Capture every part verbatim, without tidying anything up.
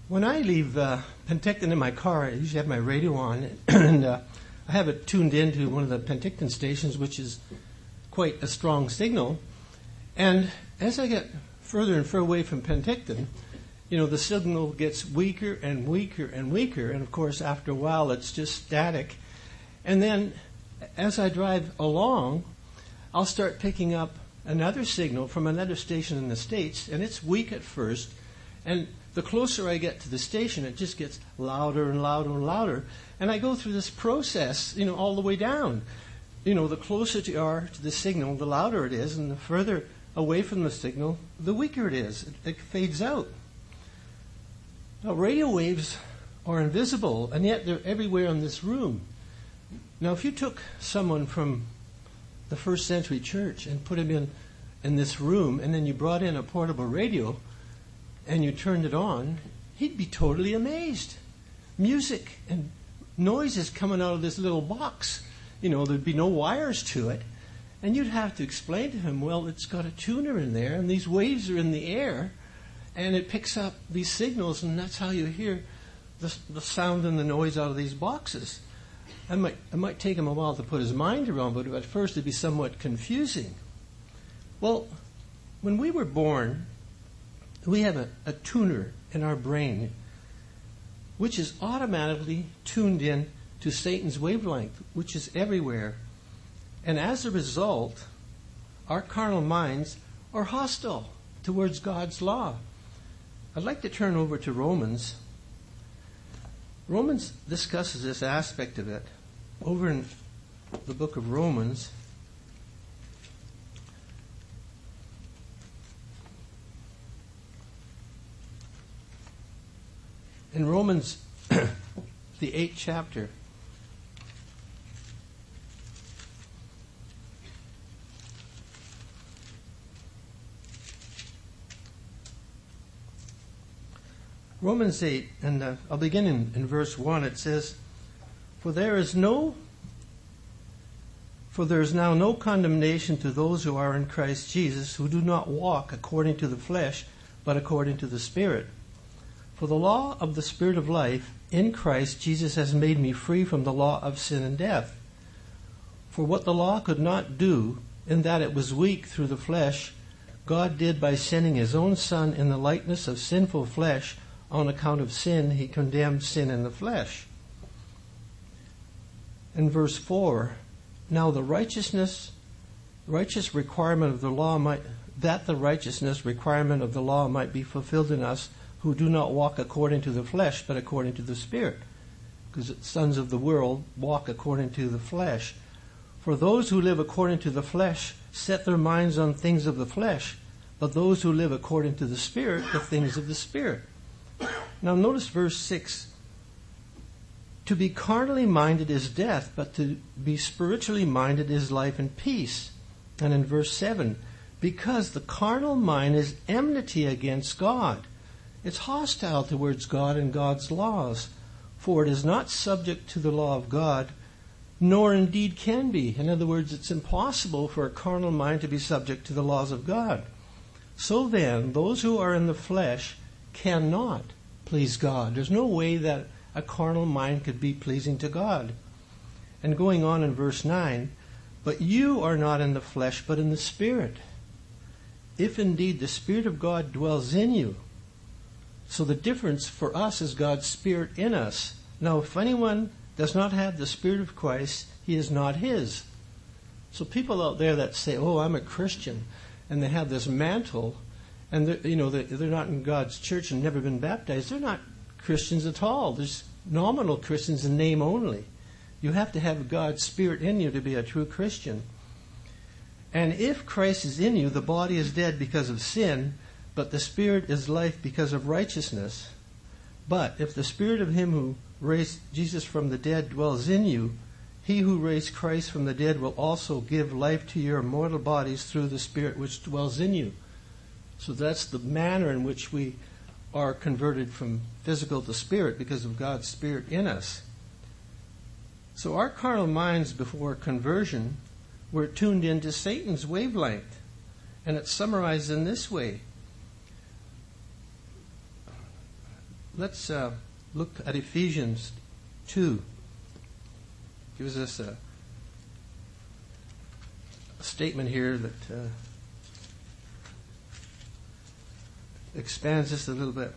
When I leave uh, Penticton in my car, I usually have my radio on, and uh, I have it tuned into one of the Penticton stations, which is quite a strong signal. And as I get further and further away from Penticton, you know, the signal gets weaker and weaker and weaker, and of course, after a while, it's just static. And then, as I drive along, I'll start picking up another signal from another station in the States, and it's weak at first, and the closer I get to the station, it just gets louder and louder and louder. And I go through this process, you know, all the way down. You know, the closer you are to the signal, the louder it is, and the further away from the signal, the weaker it is. It, it fades out. Now, radio waves are invisible, and yet they're everywhere in this room. Now, if you took someone from the first century church and put him in, in this room, and then you brought in a portable radio, and you turned it on, he'd be totally amazed. Music and noises coming out of this little box. You know, there'd be no wires to it. And you'd have to explain to him, well, it's got a tuner in there, and these waves are in the air, and it picks up these signals, and that's how you hear the, the sound and the noise out of these boxes. I might, it might take him a while to put his mind around, but at first it'd be somewhat confusing. Well, when we were born, we have a, a tuner in our brain which is automatically tuned in to Satan's wavelength, which is everywhere. And as a result, our carnal minds are hostile towards God's law. I'd like to turn over to Romans. Romans discusses this aspect of it. Over in the book of Romans, in Romans, the eighth chapter, Romans eight, and uh, I'll begin in, in verse one. It says, For there is no, for there is now no condemnation to those who are in Christ Jesus, who do not walk according to the flesh, but according to the Spirit. For the law of the Spirit of life in Christ Jesus has made me free from the law of sin and death. For what the law could not do, in that it was weak through the flesh, God did by sending his own Son in the likeness of sinful flesh. On account of sin, he condemned sin in the flesh. In verse four, now the righteousness, righteous requirement of the law might, that the righteousness requirement of the law might be fulfilled in us who do not walk according to the flesh, but according to the Spirit. Because sons of the world walk according to the flesh. For those who live according to the flesh set their minds on things of the flesh, but those who live according to the Spirit, the things of the Spirit. Now notice verse six. To be carnally minded is death, but to be spiritually minded is life and peace. And in verse seven, because the carnal mind is enmity against God. It's hostile towards God and God's laws, for it is not subject to the law of God, nor indeed can be. In other words, it's impossible for a carnal mind to be subject to the laws of God. So then, those who are in the flesh cannot please God. There's no way that a carnal mind could be pleasing to God. And going on in verse nine, but you are not in the flesh, but in the Spirit, if indeed the Spirit of God dwells in you. So the difference for us is God's Spirit in us. Now, if anyone does not have the Spirit of Christ, he is not his. So people out there that say, oh, I'm a Christian, and they have this mantle, and they're, you know, they're not in God's church and never been baptized, they're not Christians at all. There's nominal Christians in name only. You have to have God's Spirit in you to be a true Christian. And if Christ is in you, the body is dead because of sin, but the Spirit is life because of righteousness. But if the Spirit of him who raised Jesus from the dead dwells in you, he who raised Christ from the dead will also give life to your mortal bodies through the Spirit which dwells in you. So that's the manner in which we are converted from physical to spirit, because of God's Spirit in us. So our carnal minds before conversion were tuned into Satan's wavelength. And it's summarized in this way. let's uh, look at Ephesians two. Gives us a, a statement here that uh, expands this a little bit.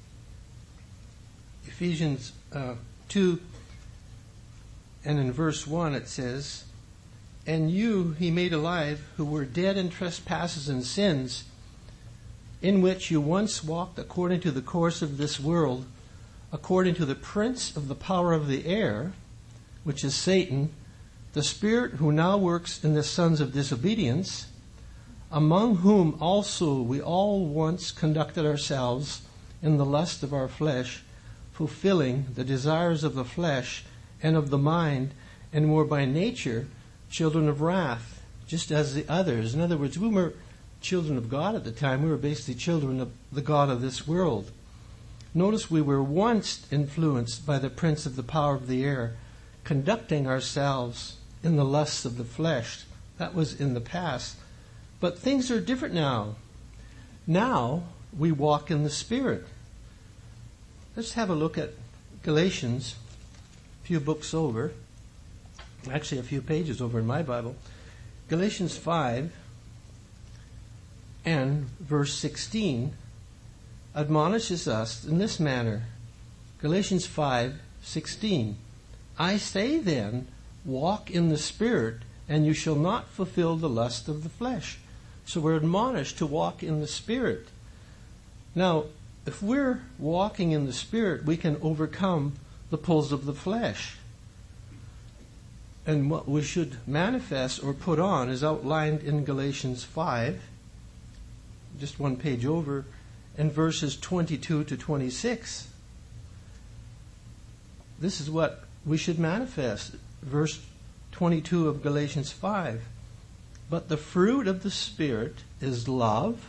Ephesians uh, two, and in verse one it says, "And you he made alive, who were dead in trespasses and sins, in which you once walked according to the course of this world, according to the prince of the power of the air, which is Satan, the spirit who now works in the sons of disobedience, among whom also we all once conducted ourselves in the lust of our flesh, fulfilling the desires of the flesh and of the mind, and were by nature children of wrath, just as the others." In other words, we were children of God at the time. We were basically children of the God of this world. Notice we were once influenced by the prince of the power of the air, conducting ourselves in the lusts of the flesh. That was in the past. But things are different now. Now we walk in the Spirit. Let's have a look at Galatians, a few books over, actually a few pages over in my Bible. Galatians five and verse sixteen admonishes us in this manner. Galatians five sixteen. "I say then, walk in the Spirit, and you shall not fulfill the lust of the flesh." So we're admonished to walk in the Spirit. Now, if we're walking in the Spirit, we can overcome the pulls of the flesh. And what we should manifest or put on is outlined in Galatians five, just one page over, in verses twenty-two to twenty-six. This is what we should manifest. Verse twenty-two of Galatians five. "But the fruit of the Spirit is love,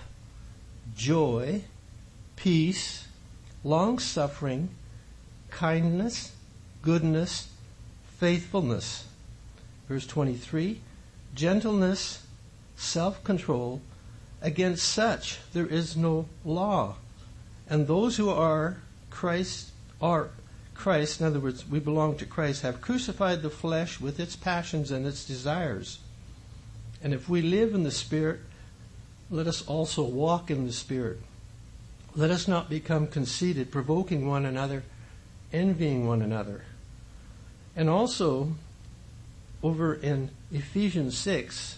joy, peace, long-suffering, kindness, goodness, faithfulness." Verse twenty-three, "Gentleness, self-control, against such there is no law. And those who are Christ, are Christ, in other words, we belong to Christ, have crucified the flesh with its passions and its desires. And if we live in the Spirit, let us also walk in the Spirit. Let us not become conceited, provoking one another, envying one another." And also, over in Ephesians six,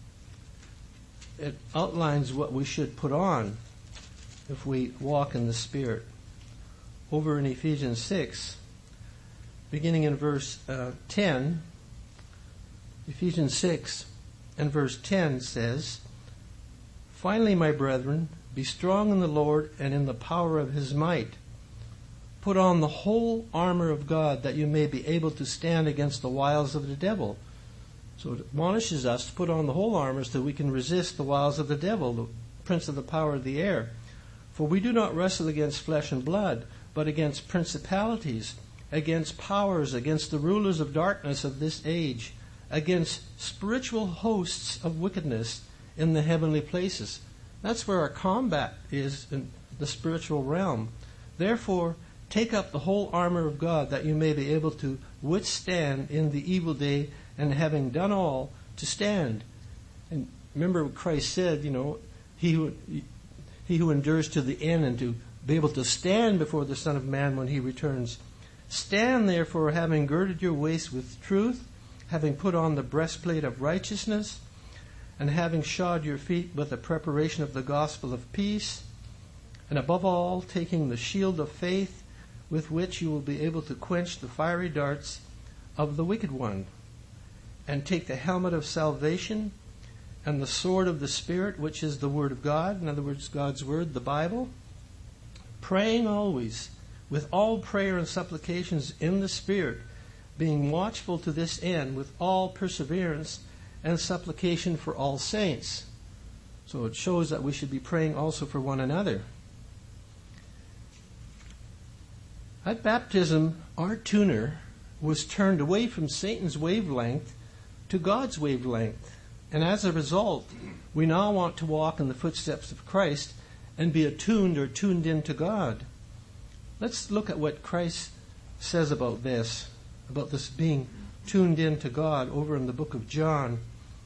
it outlines what we should put on if we walk in the Spirit. Over in Ephesians six, beginning in verse uh, ten, Ephesians six and verse ten says, "Finally, my brethren, be strong in the Lord and in the power of his might. Put on the whole armor of God, that you may be able to stand against the wiles of the devil." So it admonishes us to put on the whole armor so that we can resist the wiles of the devil, the prince of the power of the air. "For we do not wrestle against flesh and blood, but against principalities, against powers, against the rulers of darkness of this age, against spiritual hosts of wickedness in the heavenly places." That's where our combat is, in the spiritual realm. "Therefore, take up the whole armor of God, that you may be able to withstand in the evil day, and having done all, to stand." And remember what Christ said, you know, he who, he who endures to the end, and to be able to stand before the Son of Man when he returns. "Stand therefore, having girded your waist with truth, having put on the breastplate of righteousness, and having shod your feet with the preparation of the gospel of peace, and above all, taking the shield of faith, with which you will be able to quench the fiery darts of the wicked one. And take the helmet of salvation, and the sword of the Spirit, which is the Word of God," in other words, God's Word, the Bible, "praying always with all prayer and supplications in the Spirit, being watchful to this end with all perseverance and supplication for all saints." So it shows that we should be praying also for one another. At baptism, our tuner was turned away from Satan's wavelength to God's wavelength. And as a result, we now want to walk in the footsteps of Christ and be attuned or tuned in to God. let's look at what Christ says about this, about this being tuned in to God over in the book of John.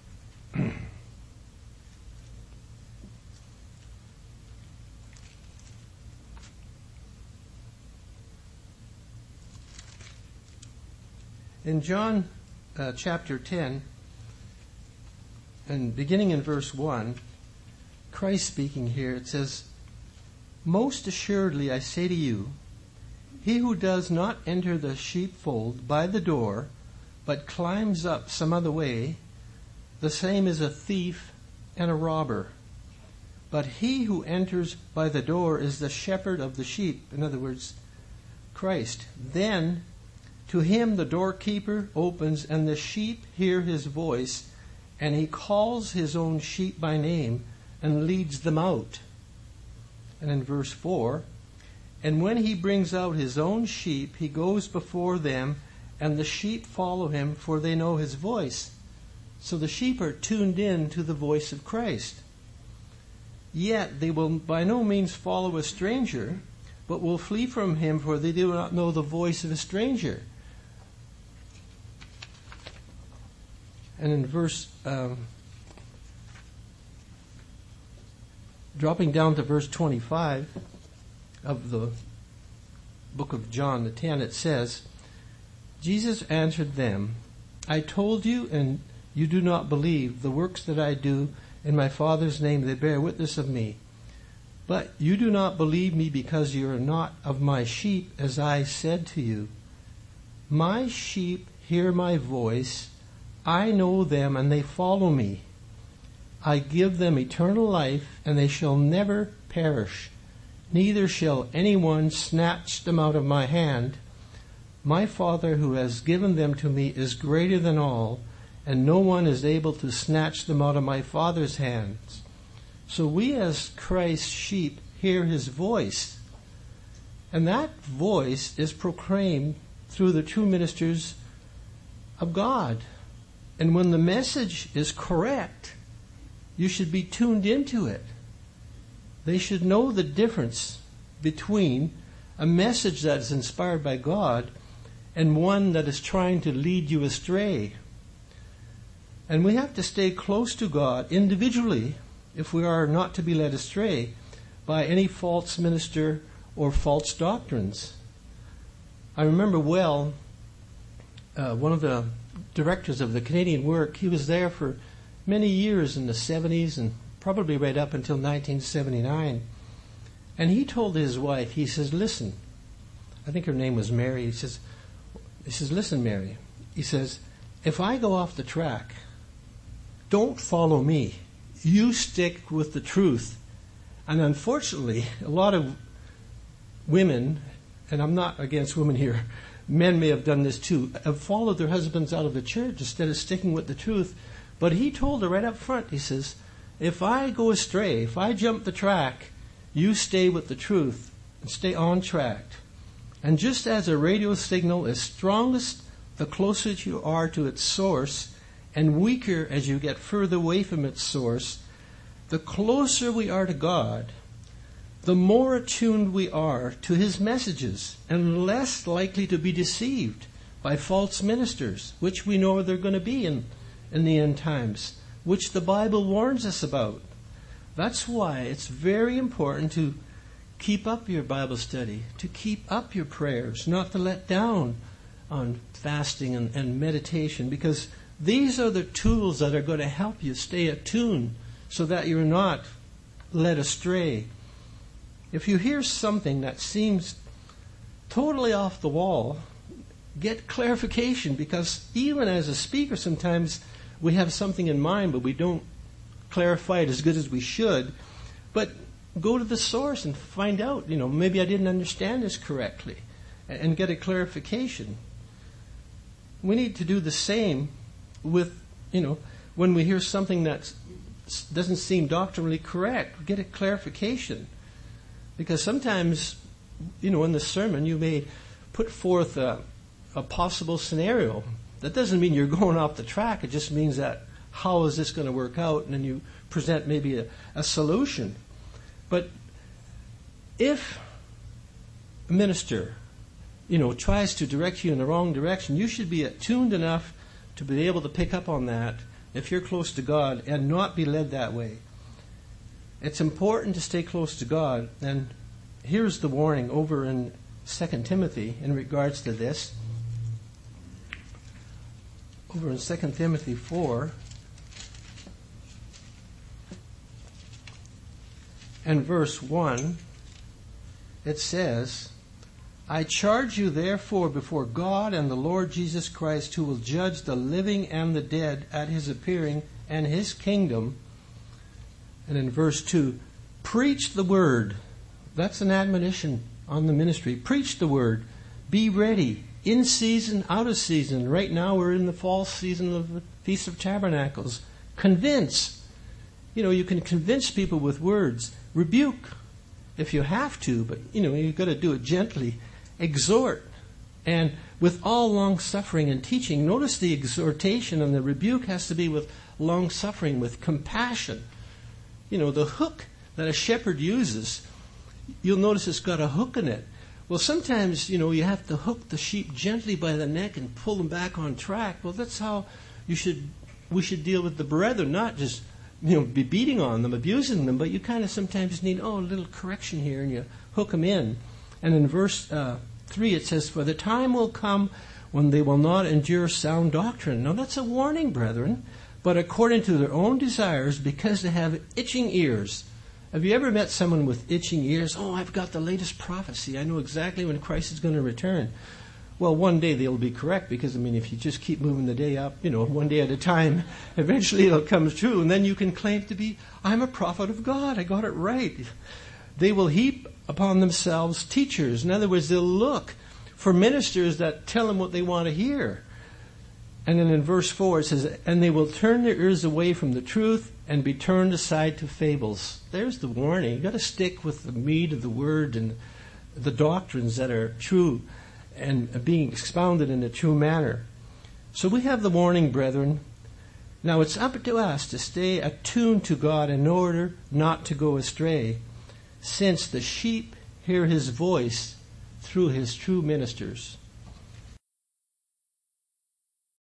In John uh, chapter ten, and beginning in verse one, Christ speaking here, it says, "Most assuredly I say to you, he who does not enter the sheepfold by the door, but climbs up some other way, the same is a thief and a robber. But he who enters by the door is the shepherd of the sheep." In other words, Christ. "Then to him the doorkeeper opens, and the sheep hear his voice, and he calls his own sheep by name and leads them out." And in verse four, "And when he brings out his own sheep, he goes before them, and the sheep follow him, for they know his voice." So the sheep are tuned in to the voice of Christ. "Yet they will by no means follow a stranger, but will flee from him, for they do not know the voice of a stranger." And in verse, um, dropping down to verse twenty-five of the book of John, the ten, it says, "Jesus answered them, I told you, and you do not believe. The works that I do in my Father's name, they bear witness of me. But you do not believe me because you are not of my sheep, as I said to you. My sheep hear my voice. I know them, and they follow me. I give them eternal life, and they shall never perish. Neither shall anyone snatch them out of my hand. My Father who has given them to me is greater than all, and no one is able to snatch them out of my Father's hands." So we as Christ's sheep hear his voice. And that voice is proclaimed through the true ministers of God. And when the message is correct, you should be tuned into it. They should know the difference between a message that is inspired by God and one that is trying to lead you astray. And we have to stay close to God individually if we are not to be led astray by any false minister or false doctrines. I remember well uh, one of the directors of the Canadian work. He was there for many years in the seventies and probably right up until nineteen seventy-nine. And he told his wife, he says, listen, I think her name was Mary. He says, he says, listen, Mary. He says, if I go off the track, don't follow me. You stick with the truth. And unfortunately, a lot of women, and I'm not against women here, men may have done this too, have followed their husbands out of the church instead of sticking with the truth. But he told her right up front, he says, if I go astray, if I jump the track, you stay with the truth and stay on track. And just as a radio signal is strongest the closer you are to its source, and weaker as you get further away from its source, the closer we are to God, the more attuned we are to his messages and less likely to be deceived by false ministers, which we know they're going to be in, in the end times, which the Bible warns us about. That's why it's very important to keep up your Bible study, to keep up your prayers, not to let down on fasting and, and meditation, because these are the tools that are going to help you stay attuned so that you're not led astray. If you hear something that seems totally off the wall, get clarification, because even as a speaker sometimes we have something in mind but we don't clarify it as good as we should. But go to the source and find out, you know, maybe I didn't understand this correctly, and get a clarification. We need to do the same with, you know, when we hear something that doesn't seem doctrinally correct, get a clarification. Because sometimes, you know, in the sermon you may put forth a, a possible scenario. That doesn't mean you're going off the track. It just means that how is this going to work out? And then you present maybe a, a solution. But if minister, you know, tries to direct you in the wrong direction, you should be attuned enough to be able to pick up on that if you're close to God and not be led that way. It's important to stay close to God, and here's the warning over in Second Timothy in regards to this. Over in Second Timothy four and verse one, it says, I charge you therefore before God and the Lord Jesus Christ, who will judge the living and the dead at his appearing and his kingdom. And in verse two, preach the word. That's an admonition on the ministry. Preach the word. Be ready. In season, out of season. Right now we're in the fall season of the Feast of Tabernacles. Convince. You know, you can convince people with words. Rebuke if you have to, but, you know, you've got to do it gently. Exhort. And with all long suffering and teaching. Notice the exhortation and the rebuke has to be with long suffering, with compassion. You know, the hook that a shepherd uses, you'll notice it's got a hook in it. Well, sometimes, you know, you have to hook the sheep gently by the neck and pull them back on track. Well, that's how you should, we should deal with the brethren, not just, you know, be beating on them, abusing them, but you kind of sometimes need, oh, a little correction here, and you hook them in. And in verse uh, three it says, for the time will come when they will not endure sound doctrine. Now, that's a warning, brethren, but according to their own desires, because they have itching ears. Have you ever met someone with itching ears? Oh, I've got the latest prophecy. I know exactly when Christ is going to return. Well, one day they'll be correct because, I mean, if you just keep moving the day up, you know, one day at a time, eventually it'll come true. And then you can claim to be, I'm a prophet of God. I got it right. They will heap upon themselves teachers. In other words, they'll look for ministers that tell them what they want to hear. And then in verse four it says, and they will turn their ears away from the truth and be turned aside to fables. There's the warning. You've got to stick with the meat of the word and the doctrines that are true and being expounded in a true manner. So we have the warning, brethren. Now it's up to us to stay attuned to God in order not to go astray, since the sheep hear his voice through his true ministers.